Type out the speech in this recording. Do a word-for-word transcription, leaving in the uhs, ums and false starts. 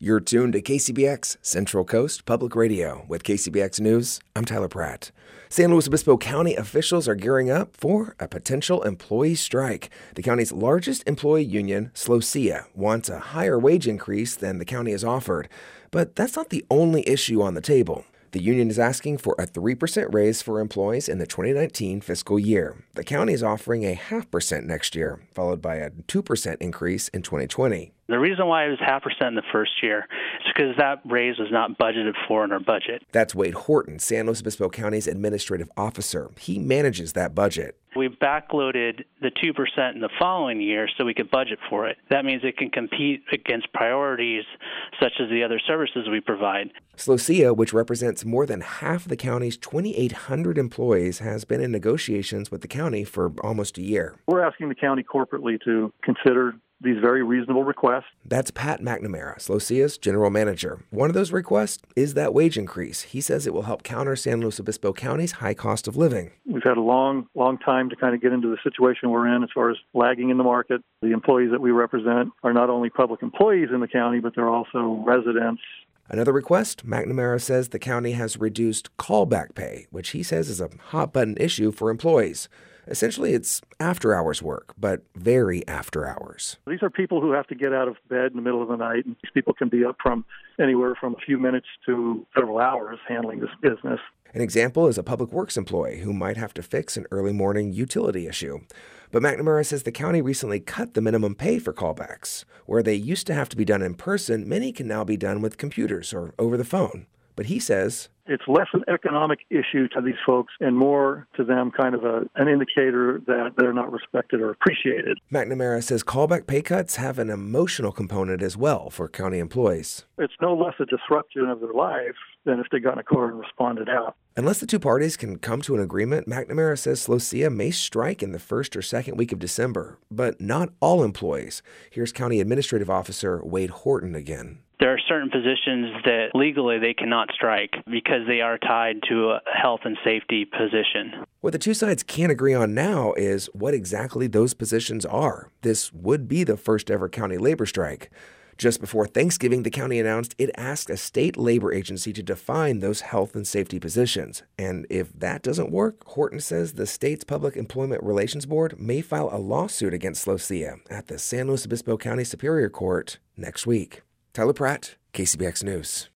You're tuned to K C B X Central Coast Public Radio. With K C B X News, I'm Tyler Pratt. San Luis Obispo County officials are gearing up for a potential employee strike. The county's largest employee union, SLOSIA, wants a higher wage increase than the county has offered. But that's not the only issue on the table. The union is asking for a three percent raise for employees in the twenty nineteen fiscal year. The county is offering a half percent next year, followed by a two percent increase in twenty twenty. The reason why it was half percent in the first year is because that raise was not budgeted for in our budget. That's Wade Horton, San Luis Obispo County's administrative officer. He manages that budget. We backloaded the two percent in the following year so we could budget for it. That means it can compete against priorities such as the other services we provide. SLOSIA, which represents more than half the county's twenty-eight hundred employees, has been in negotiations with the county for almost a year. We're asking the county corporately to consider these very reasonable requests. That's Pat McNamara, SLOSIA's general manager. One of those requests is that wage increase. He says it will help counter San Luis Obispo County's high cost of living. We've had a long, long time to kind of get into the situation we're in as far as lagging in the market. The employees that we represent are not only public employees in the county, but they're also residents. Another request, McNamara says the county has reduced callback pay, which he says is a hot-button issue for employees. Essentially, it's after-hours work, but very after hours. These are people who have to get out of bed in the middle of the night, and these people can be up from anywhere from a few minutes to several hours handling this business. An example is a public works employee who might have to fix an early morning utility issue. But McNamara says the county recently cut the minimum pay for callbacks. Where they used to have to be done in person, many can now be done with computers or over the phone. But he says it's less an economic issue to these folks and more to them kind of a, an indicator that they're not respected or appreciated. McNamara says callback pay cuts have an emotional component as well for county employees. It's no less a disruption of their life than if they got in a car and responded out. Unless the two parties can come to an agreement, McNamara says SLOSIA may strike in the first or second week of December, but not all employees. Here's County Administrative Officer Wade Horton again. There are certain positions that legally they cannot strike because they are tied to a health and safety position. What the two sides can't agree on now is what exactly those positions are. This would be the first ever county labor strike. Just before Thanksgiving, the county announced it asked a state labor agency to define those health and safety positions. And if that doesn't work, Horton says the state's Public Employment Relations Board may file a lawsuit against SLOSIA at the San Luis Obispo County Superior Court next week. Tyler Pratt, K C B X News.